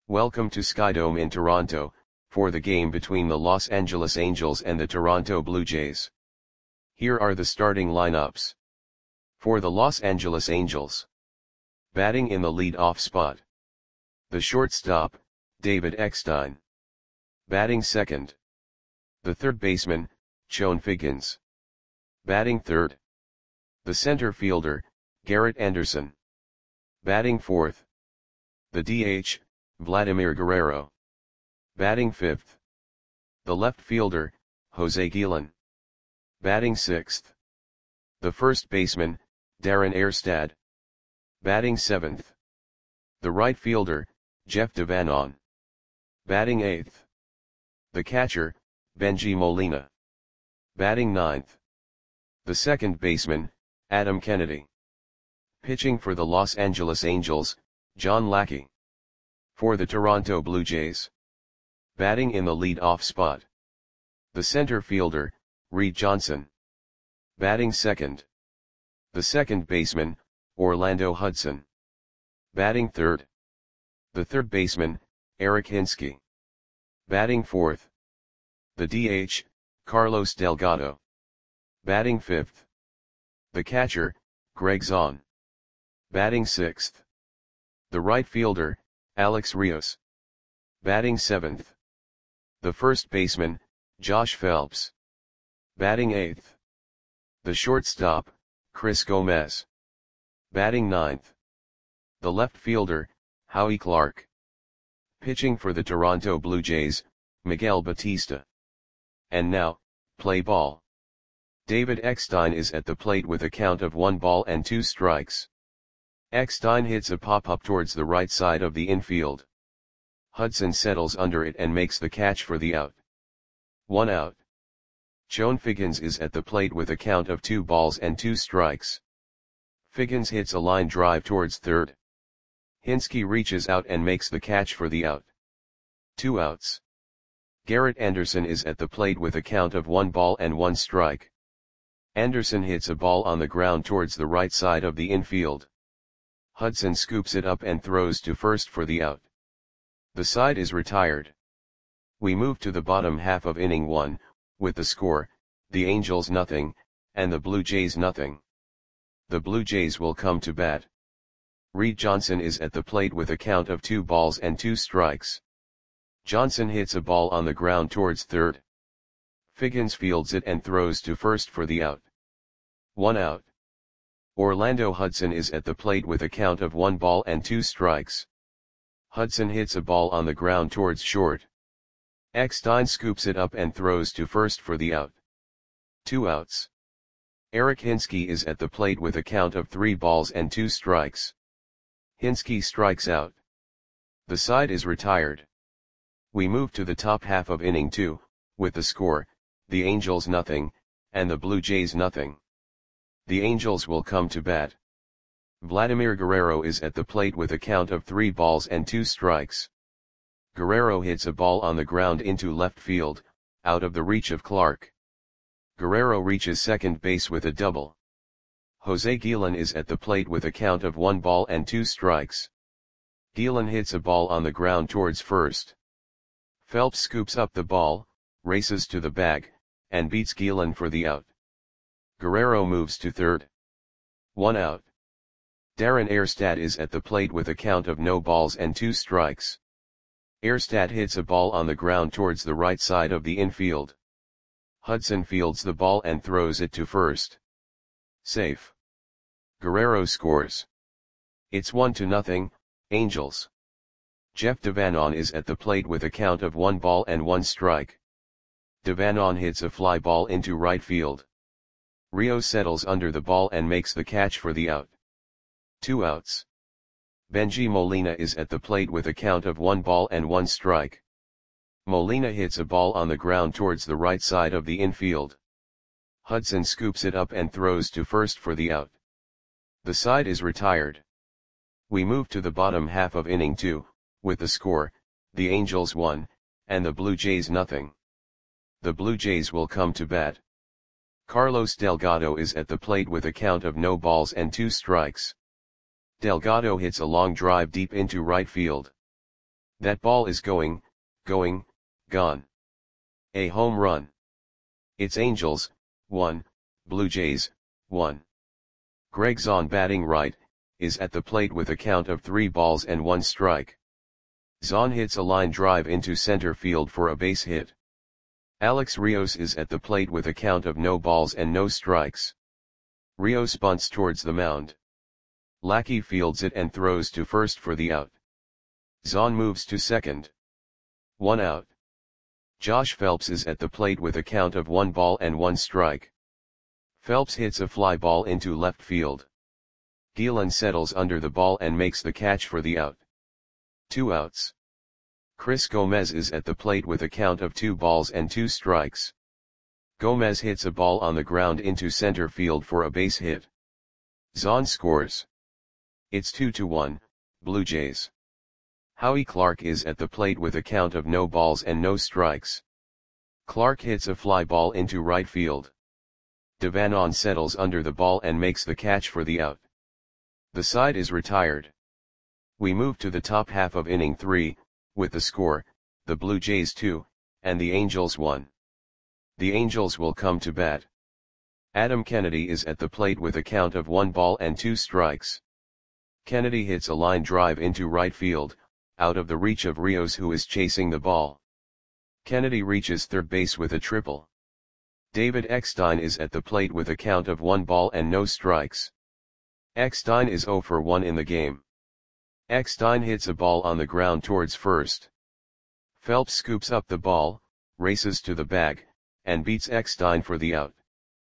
Welcome to Skydome in Toronto, for the game between the Los Angeles Angels and the Toronto Blue Jays. Here are the starting lineups. For the Los Angeles Angels. Batting in the lead-off spot. The shortstop, David Eckstein. Batting second. The third baseman, Chone Figgins. Batting third. The center fielder, Garrett Anderson. Batting fourth. The DH, Vladimir Guerrero. Batting fifth. The left fielder, Jose Guillen. Batting sixth. The first baseman, Darren Erstad. Batting seventh. The right fielder, Jeff Devanon. Batting eighth. The catcher, Bengie Molina. Batting ninth. The second baseman, Adam Kennedy. Pitching for the Los Angeles Angels, John Lackey. For the Toronto Blue Jays. Batting in the lead-off spot. The center fielder, Reed Johnson. Batting second. The second baseman, Orlando Hudson. Batting third. The third baseman, Eric Hinske. Batting fourth. The DH, Carlos Delgado. Batting fifth. The catcher, Greg Zahn. Batting sixth. The right fielder, Alex Rios. Batting seventh. The first baseman, Josh Phelps. Batting eighth. The shortstop, Chris Gomez. Batting ninth. The left fielder, Howie Clark. Pitching for the Toronto Blue Jays, Miguel Batista. And now, play ball. David Eckstein is at the plate with a count of 1 ball and 2 strikes. Eckstein hits a pop-up towards the right side of the infield. Hudson settles under it and makes the catch for the out. 1 out. Chone Figgins is at the plate with a count of 2 balls and 2 strikes. Figgins hits a line drive towards third. Hinske reaches out and makes the catch for the out. 2 outs. Garrett Anderson is at the plate with a count of 1 ball and 1 strike. Anderson hits a ball on the ground towards the right side of the infield. Hudson scoops it up and throws to first for the out. The side is retired. We move to the bottom half of inning 1, with the score, the Angels nothing, and the Blue Jays nothing. The Blue Jays will come to bat. Reed Johnson is at the plate with a count of 2 balls and 2 strikes. Johnson hits a ball on the ground towards third. Figgins fields it and throws to first for the out. 1 out. Orlando Hudson is at the plate with a count of 1 ball and 2 strikes. Hudson hits a ball on the ground towards short. Eckstein scoops it up and throws to first for the out. 2 outs. Eric Hinske is at the plate with a count of 3 balls and 2 strikes. Hinske strikes out. The side is retired. We move to the top half of inning 2, with the score, the Angels nothing, and the Blue Jays nothing. The Angels will come to bat. Vladimir Guerrero is at the plate with a count of 3 balls and 2 strikes. Guerrero hits a ball on the ground into left field, out of the reach of Clark. Guerrero reaches second base with a double. Jose Guillen is at the plate with a count of 1 ball and 2 strikes. Guillen hits a ball on the ground towards first. Phelps scoops up the ball, races to the bag, and beats Guillen for the out. Guerrero moves to third. 1 out. Darren Erstad is at the plate with a count of no balls and 2 strikes. Erstad hits a ball on the ground towards the right side of the infield. Hudson fields the ball and throws it to first. Safe. Guerrero scores. It's 1-0, Angels. Jeff Devanon is at the plate with a count of 1 ball and 1 strike. Devanon hits a fly ball into right field. Rio settles under the ball and makes the catch for the out. 2 outs. Bengie Molina is at the plate with a count of 1 ball and 1 strike. Molina hits a ball on the ground towards the right side of the infield. Hudson scoops it up and throws to first for the out. The side is retired. We move to the bottom half of inning 2, with the score, the Angels 1, and the Blue Jays nothing. The Blue Jays will come to bat. Carlos Delgado is at the plate with a count of no balls and 2 strikes. Delgado hits a long drive deep into right field. That ball is going, gone. A home run. It's Angels, 1, Blue Jays, 1. Greg Zahn batting right, is at the plate with a count of 3 balls and 1 strike. Zahn hits a line drive into center field for a base hit. Alex Rios is at the plate with a count of no balls and no strikes. Rios bunts towards the mound. Lackey fields it and throws to first for the out. Zahn moves to second. 1 out. Josh Phelps is at the plate with a count of 1 ball and 1 strike. Phelps hits a fly ball into left field. Gielan settles under the ball and makes the catch for the out. 2 outs. Chris Gomez is at the plate with a count of 2 balls and 2 strikes. Gomez hits a ball on the ground into center field for a base hit. Zahn scores. It's 2-1, Blue Jays. Howie Clark is at the plate with a count of no balls and no strikes. Clark hits a fly ball into right field. Devanon settles under the ball and makes the catch for the out. The side is retired. We move to the top half of inning 3, with the score, the Blue Jays 2, and the Angels 1. The Angels will come to bat. Adam Kennedy is at the plate with a count of 1 ball and 2 strikes. Kennedy hits a line drive into right field, out of the reach of Rios who is chasing the ball. Kennedy reaches third base with a triple. David Eckstein is at the plate with a count of 1 ball and no strikes. Eckstein is 0 for 1 in the game. Eckstein hits a ball on the ground towards first. Phelps scoops up the ball, races to the bag, and beats Eckstein for the out.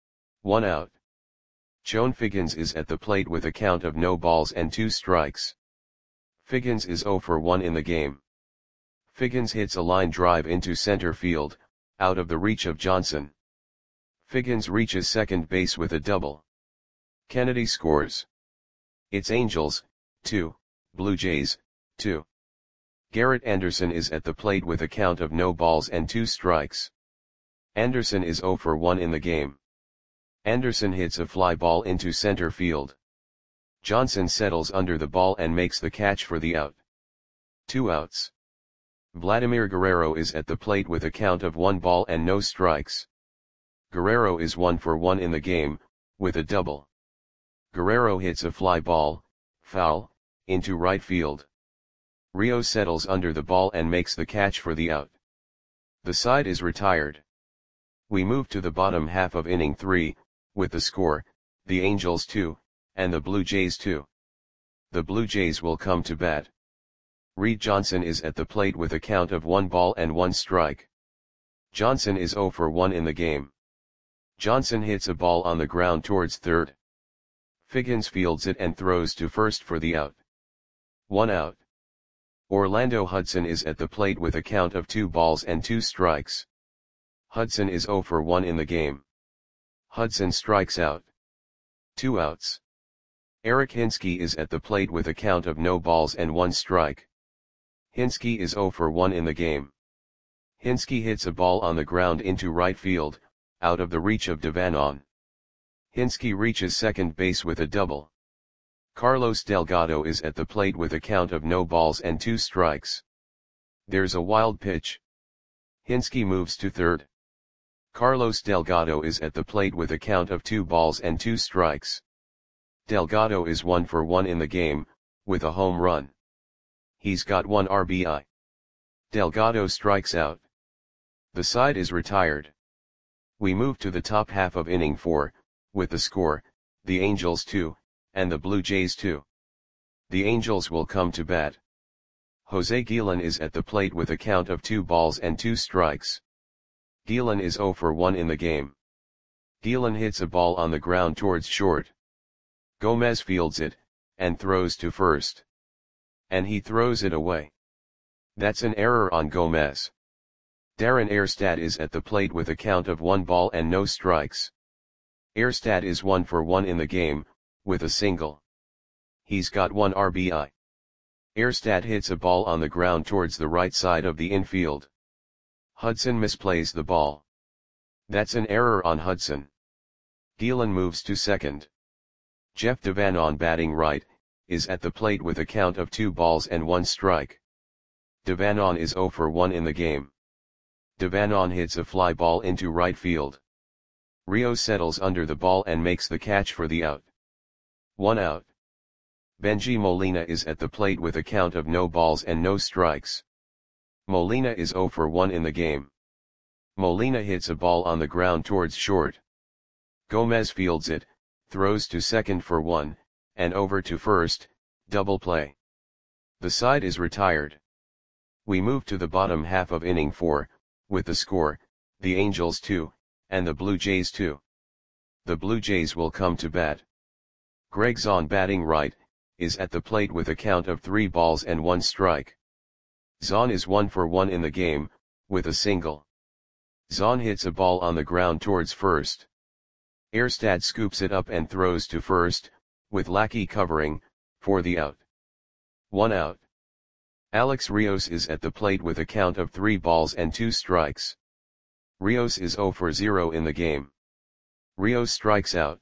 1 out. Joan Figgins is at the plate with a count of no balls and 2 strikes. Figgins is 0 for 1 in the game. Figgins hits a line drive into center field, out of the reach of Johnson. Figgins reaches second base with a double. Kennedy scores. It's Angels, 2, Blue Jays, 2. Garrett Anderson is at the plate with a count of no balls and 2 strikes. Anderson is 0 for 1 in the game. Anderson hits a fly ball into center field. Johnson settles under the ball and makes the catch for the out. 2 outs. Vladimir Guerrero is at the plate with a count of 1 ball and no strikes. Guerrero is 1 for 1 in the game, with a double. Guerrero hits a fly ball, foul, into right field. Rio settles under the ball and makes the catch for the out. The side is retired. We move to the bottom half of inning 3, with the score, the Angels 2, and the Blue Jays 2. The Blue Jays will come to bat. Reed Johnson is at the plate with a count of 1 ball and 1 strike. Johnson is 0 for 1 in the game. Johnson hits a ball on the ground towards third. Figgins fields it and throws to first for the out. 1 out. Orlando Hudson is at the plate with a count of 2 balls and 2 strikes. Hudson is 0 for 1 in the game. Hudson strikes out. 2 outs. Eric Hinske is at the plate with a count of no balls and 1 strike. Hinske is 0 for 1 in the game. Hinske hits a ball on the ground into right field, out of the reach of Devanon. Hinske reaches second base with a double. Carlos Delgado is at the plate with a count of no balls and 2 strikes. There's a wild pitch. Hinske moves to third. Carlos Delgado is at the plate with a count of 2 balls and 2 strikes. Delgado is 1 for 1 in the game, with a home run. He's got 1 RBI. Delgado strikes out. The side is retired. We move to the top half of inning 4, with the score, the Angels 2, and the Blue Jays 2. The Angels will come to bat. Jose Gielan is at the plate with a count of 2 balls and 2 strikes. Gielan is 0 for 1 in the game. Gielan hits a ball on the ground towards short. Gomez fields it, and throws to first. And he throws it away. That's an error on Gomez. Darren Erstad is at the plate with a count of 1 ball and no strikes. Erstad is 1 for 1 in the game, with a single. He's got 1 RBI. Erstad hits a ball on the ground towards the right side of the infield. Hudson misplays the ball. That's an error on Hudson. Gielan moves to second. Jeff Devanon batting right, is at the plate with a count of 2 balls and 1 strike. Devanon is 0 for 1 in the game. Devanon hits a fly ball into right field. Rios settles under the ball and makes the catch for the out. 1 out. Benji Molina is at the plate with a count of no balls and no strikes. Molina is 0 for 1 in the game. Molina hits a ball on the ground towards short. Gomez fields it, throws to second for 1, and over to first, double play. The side is retired. We move to the bottom half of inning 4, with the score, the Angels 2, and the Blue Jays 2. The Blue Jays will come to bat. Greg Zahn, batting right, is at the plate with a count of 3 balls and 1 strike. Zahn is 1 for 1 in the game, with a single. Zahn hits a ball on the ground towards first. Erstad scoops it up and throws to first, with Lackey covering, for the out. 1 out. Alex Rios is at the plate with a count of 3 balls and 2 strikes. Rios is 0 for 0 in the game. Rios strikes out.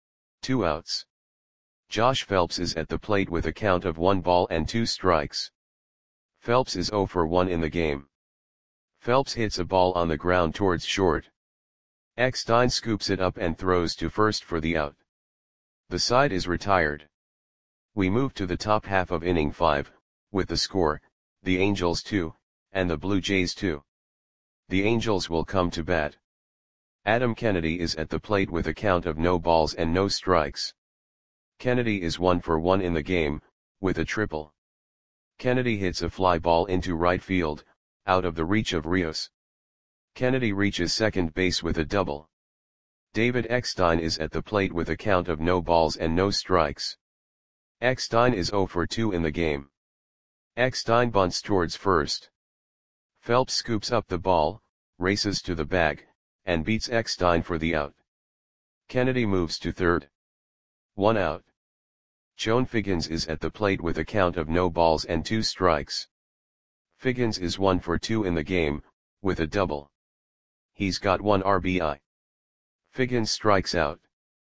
2 outs. Josh Phelps is at the plate with a count of 1 ball and 2 strikes. Phelps is 0 for 1 in the game. Phelps hits a ball on the ground towards short. Eckstein scoops it up and throws to first for the out. The side is retired. We move to the top half of inning 5, with the score, the Angels 2, and the Blue Jays 2. The Angels will come to bat. Adam Kennedy is at the plate with a count of no balls and no strikes. Kennedy is 1 for 1 in the game, with a triple. Kennedy hits a fly ball into right field, out of the reach of Rios. Kennedy reaches second base with a double. David Eckstein is at the plate with a count of no balls and no strikes. Eckstein is 0 for 2 in the game. Eckstein bunts towards first. Phelps scoops up the ball, races to the bag, and beats Eckstein for the out. Kennedy moves to third. 1 out. Joan Figgins is at the plate with a count of no balls and 2 strikes. Figgins is 1 for 2 in the game, with a double. He's got 1 RBI. Figgins strikes out.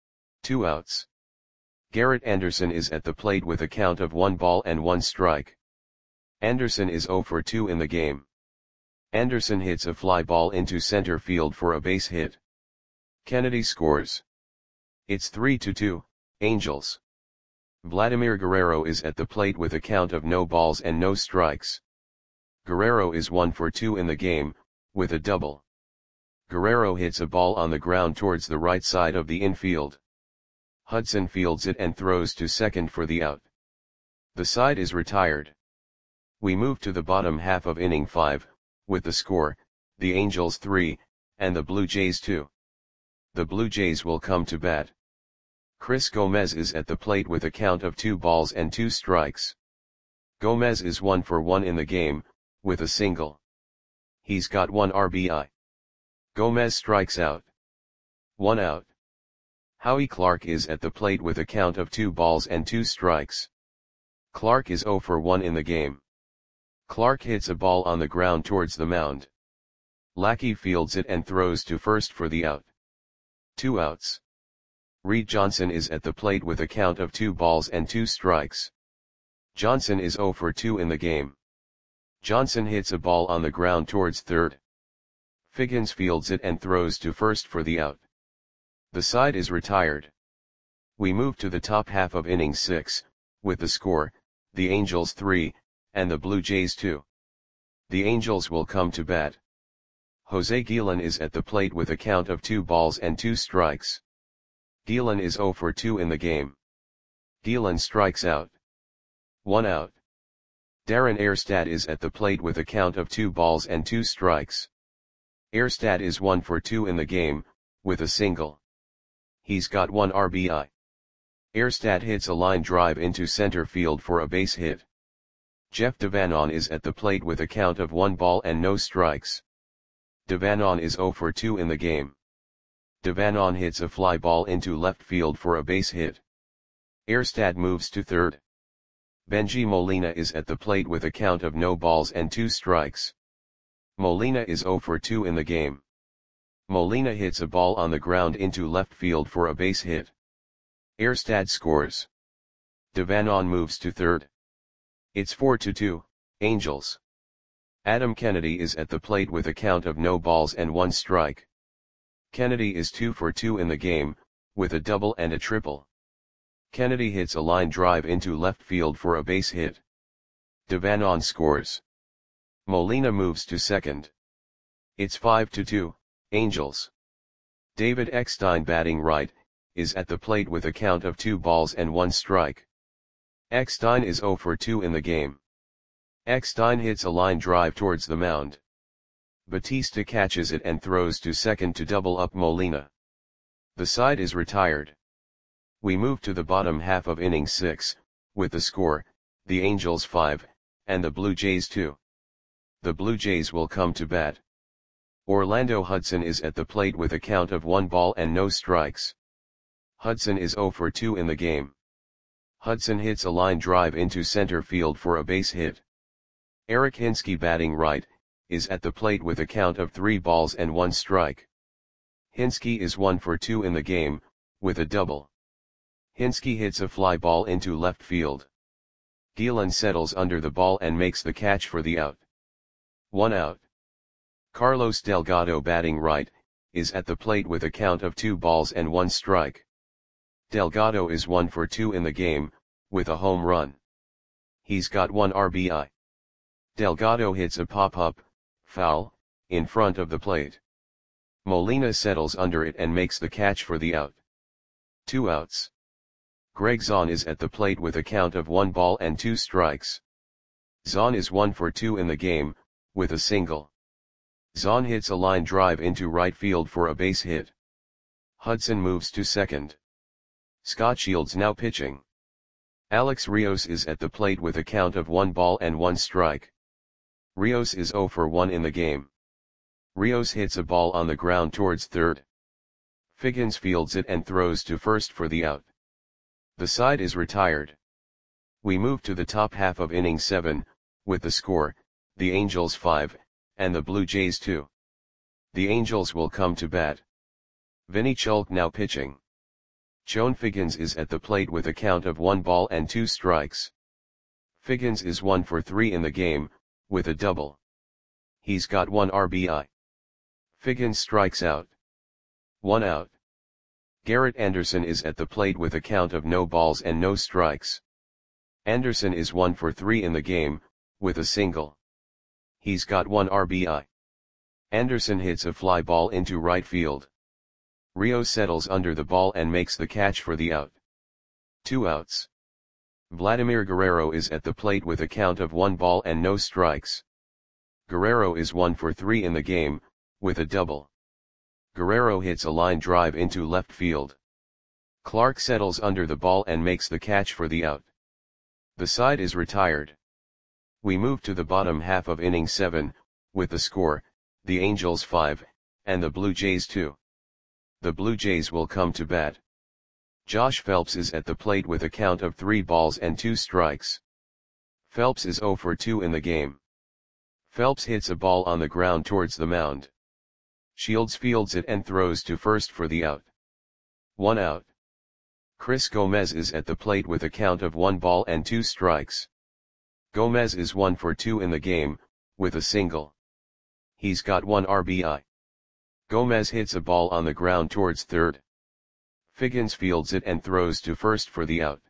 2 outs. Garrett Anderson is at the plate with a count of 1 ball and 1 strike. Anderson is 0 for 2 in the game. Anderson hits a fly ball into center field for a base hit. Kennedy scores. It's 3-2, Angels. Vladimir Guerrero is at the plate with a count of no balls and no strikes. Guerrero is 1 for 2 in the game, with a double. Guerrero hits a ball on the ground towards the right side of the infield. Hudson fields it and throws to second for the out. The side is retired. We move to the bottom half of inning 5, with the score, the Angels 3, and the Blue Jays 2. The Blue Jays will come to bat. Chris Gomez is at the plate with a count of 2 balls and 2 strikes. Gomez is 1 for 1 in the game, with a single. He's got 1 RBI. Gomez strikes out. 1 out. Howie Clark is at the plate with a count of 2 balls and 2 strikes. Clark is 0 for 1 in the game. Clark hits a ball on the ground towards the mound. Lackey fields it and throws to first for the out. 2 outs. Reed Johnson is at the plate with a count of 2 balls and 2 strikes. Johnson is 0 for 2 in the game. Johnson hits a ball on the ground towards third. Figgins fields it and throws to first for the out. The side is retired. We move to the top half of inning 6, with the score, the Angels 3, and the Blue Jays 2. The Angels will come to bat. Jose Guillen is at the plate with a count of 2 balls and 2 strikes. Guillen is 0 for 2 in the game. Guillen strikes out. 1 out. Darren Erstad is at the plate with a count of 2 balls and 2 strikes. Erstad is 1 for 2 in the game, with a single. He's got 1 RBI. Erstad hits a line drive into center field for a base hit. Jeff Devanon is at the plate with a count of 1 ball and no strikes. Devanon is 0 for 2 in the game. Devanon hits a fly ball into left field for a base hit. Erstad moves to third. Benji Molina is at the plate with a count of no balls and 2 strikes. Molina is 0 for 2 in the game. Molina hits a ball on the ground into left field for a base hit. Erstad scores. Devanon moves to third. It's 4-2, Angels. Adam Kennedy is at the plate with a count of no balls and 1 strike. Kennedy is 2 for 2 in the game, with a double and a triple. Kennedy hits a line drive into left field for a base hit. Devanon scores. Molina moves to second. It's 5-2, Angels. David Eckstein batting right, is at the plate with a count of 2 balls and 1 strike. Eckstein is 0 for 2 in the game. Eckstein hits a line drive towards the mound. Batista catches it and throws to second to double up Molina. The side is retired. We move to the bottom half of inning 6, with the score, the Angels 5, and the Blue Jays 2. The Blue Jays will come to bat. Orlando Hudson is at the plate with a count of 1 ball and no strikes. Hudson is 0 for 2 in the game. Hudson hits a line drive into center field for a base hit. Eric Hinske batting right, is at the plate with a count of 3 balls and 1 strike. Hinske is 1 for 2 in the game, with a double. Hinske hits a fly ball into left field. Gielan settles under the ball and makes the catch for the out. 1 out. Carlos Delgado batting right, is at the plate with a count of 2 balls and 1 strike. Delgado is 1 for 2 in the game, with a home run. He's got 1 RBI. Delgado hits a pop-up, foul, in front of the plate. Molina settles under it and makes the catch for the out. 2 outs. Greg Zahn is at the plate with a count of 1 ball and 2 strikes. Zahn is 1 for 2 in the game, with a single. Zahn hits a line drive into right field for a base hit. Hudson moves to second. Scott Shields now pitching. Alex Rios is at the plate with a count of 1 ball and 1 strike. Rios is 0 for 1 in the game. Rios hits a ball on the ground towards third. Figgins fields it and throws to first for the out. The side is retired. We move to the top half of inning 7, with the score, the Angels 5, and the Blue Jays 2. The Angels will come to bat. Vinny Chulk now pitching. Chone Figgins is at the plate with a count of 1 ball and 2 strikes. Figgins is 1 for 3 in the game, with a double. He's got 1 RBI. Figgins strikes out. 1 out. Garrett Anderson is at the plate with a count of no balls and no strikes. Anderson is 1 for 3 in the game, with a single. He's got 1 RBI. Anderson hits a fly ball into right field. Rios settles under the ball and makes the catch for the out. 2 outs. Vladimir Guerrero is at the plate with a count of 1 ball and no strikes. Guerrero is 1 for 3 in the game, with a double. Guerrero hits a line drive into left field. Clark settles under the ball and makes the catch for the out. The side is retired. We move to the bottom half of inning 7, with the score, the Angels 5, and the Blue Jays 2. The Blue Jays will come to bat. Josh Phelps is at the plate with a count of 3 balls and 2 strikes. Phelps is 0 for 2 in the game. Phelps hits a ball on the ground towards the mound. Shields fields it and throws to first for the out. 1 out. Chris Gomez is at the plate with a count of 1 ball and 2 strikes. Gomez is 1 for 2 in the game, with a single. He's got 1 RBI. Gomez hits a ball on the ground towards third. Figgins fields it and throws to first for the out.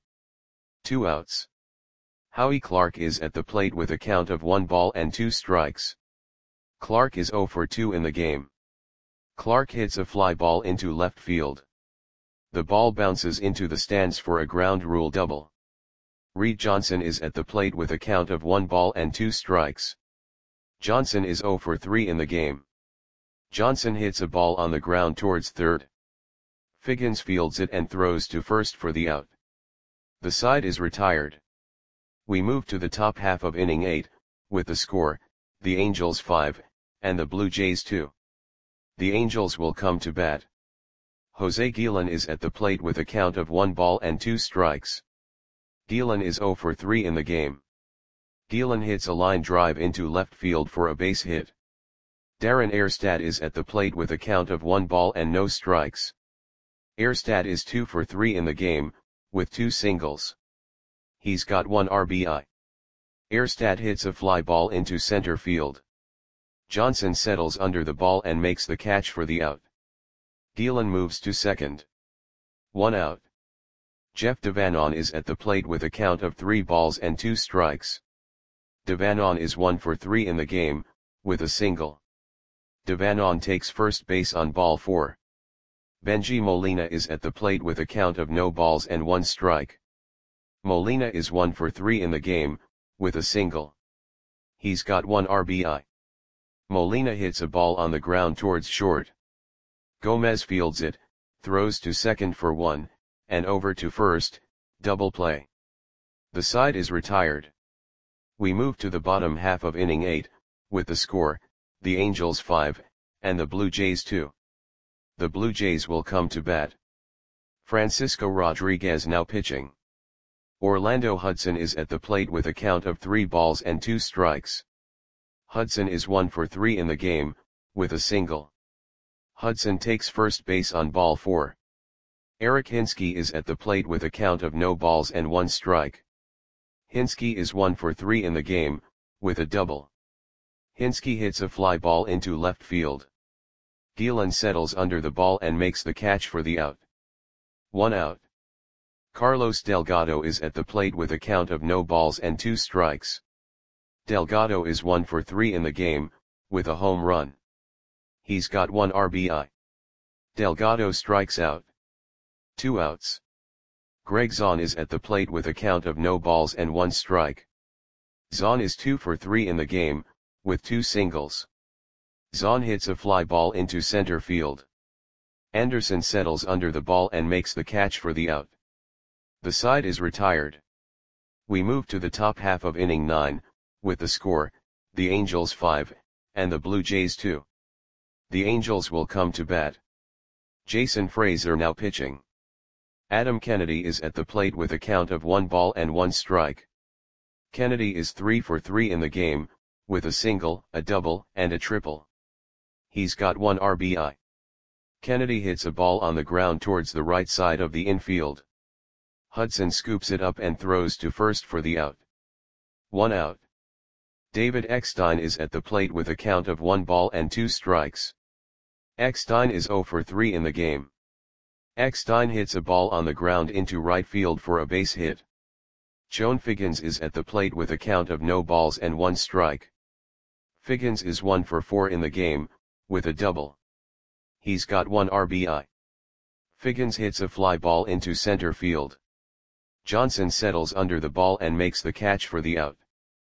2 outs. Howie Clark is at the plate with a count of 1 ball and 2 strikes. Clark is 0 for 2 in the game. Clark hits a fly ball into left field. The ball bounces into the stands for a ground rule double. Reed Johnson is at the plate with a count of 1 ball and 2 strikes. Johnson is 0 for 3 in the game. Johnson hits a ball on the ground towards third. Figgins fields it and throws to first for the out. The side is retired. We move to the top half of inning 8, with the score, the Angels 5, and the Blue Jays 2. The Angels will come to bat. Jose Gielan is at the plate with a count of 1 ball and 2 strikes. Gielan is 0 for 3 in the game. Gielan hits a line drive into left field for a base hit. Darren Erstad is at the plate with a count of 1 ball and no strikes. Erstad is 2 for 3 in the game, with 2 singles. He's got 1 RBI. Erstad hits a fly ball into center field. Johnson settles under the ball and makes the catch for the out. Gielan moves to second. 1 out. Jeff Devanon is at the plate with a count of 3 balls and 2 strikes. Devanon is 1 for 3 in the game, with a single. Devanon takes first base on ball 4. Benji Molina is at the plate with a count of no balls and 1 strike. Molina is 1 for 3 in the game, with a single. He's got 1 RBI. Molina hits a ball on the ground towards short. Gomez fields it, throws to second for 1, and over to first, double play. The side is retired. We move to the bottom half of inning 8, with the score, the Angels 5, and the Blue Jays 2. The Blue Jays will come to bat. Francisco Rodriguez now pitching. Orlando Hudson is at the plate with a count of 3 balls and 2 strikes. Hudson is 1 for 3 in the game, with a single. Hudson takes first base on ball 4. Eric Hinske is at the plate with a count of no balls and 1 strike. Hinske is 1 for 3 in the game, with a double. Hinske hits a fly ball into left field. Gielan settles under the ball and makes the catch for the out. 1 out. Carlos Delgado is at the plate with a count of no balls and 2 strikes. Delgado is 1 for 3 in the game, with a home run. He's got 1 RBI. Delgado strikes out. 2 outs. Greg Zahn is at the plate with a count of no balls and 1 strike. Zahn is 2 for 3 in the game, with 2 singles. Zahn hits a fly ball into center field. Anderson settles under the ball and makes the catch for the out. The side is retired. We move to the top half of inning 9, with the score, the Angels 5, and the Blue Jays 2. The Angels will come to bat. Jason Frazier now pitching. Adam Kennedy is at the plate with a count of 1 ball and 1 strike. Kennedy is 3 for 3 in the game, with a single, a double, and a triple. He's got 1 RBI. Kennedy hits a ball on the ground towards the right side of the infield. Hudson scoops it up and throws to first for the out. 1 out. David Eckstein is at the plate with a count of 1 ball and 2 strikes. Eckstein is 0 for 3 in the game. Eckstein hits a ball on the ground into right field for a base hit. Joan Figgins is at the plate with a count of no balls and 1 strike. Figgins is 1 for 4 in the game, with a double. He's got 1 RBI. Figgins hits a fly ball into center field. Johnson settles under the ball and makes the catch for the out.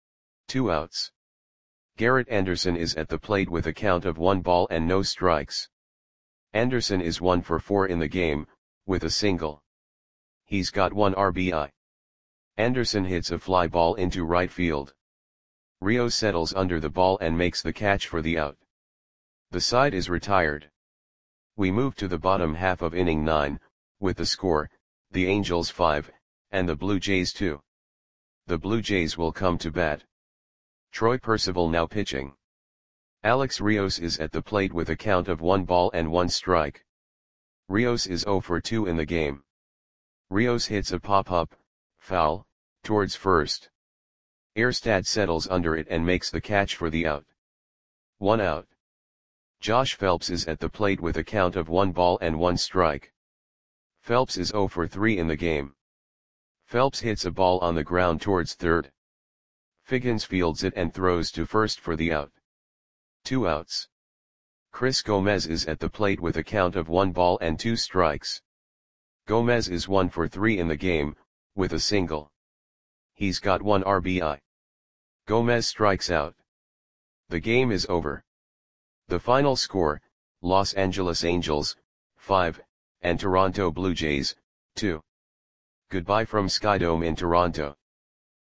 2 outs. Garrett Anderson is at the plate with a count of 1 ball and no strikes. Anderson is 1 for 4 in the game, with a single. He's got 1 RBI. Anderson hits a fly ball into right field. Rios settles under the ball and makes the catch for the out. The side is retired. We move to the bottom half of inning 9, with the score, the Angels 5, and the Blue Jays 2. The Blue Jays will come to bat. Troy Percival now pitching. Alex Rios is at the plate with a count of 1 ball and 1 strike. Rios is 0 for 2 in the game. Rios hits a pop-up, foul, towards first. Erstad settles under it and makes the catch for the out. 1 out. Josh Phelps is at the plate with a count of 1 ball and 1 strike. Phelps is 0 for 3 in the game. Phelps hits a ball on the ground towards third. Figgins fields it and throws to first for the out. 2 outs. Chris Gomez is at the plate with a count of 1 ball and 2 strikes. Gomez is 1 for 3 in the game, with a single. He's got 1 RBI. Gomez strikes out. The game is over. The final score, Los Angeles Angels, 5, and Toronto Blue Jays, 2. Goodbye from Skydome in Toronto.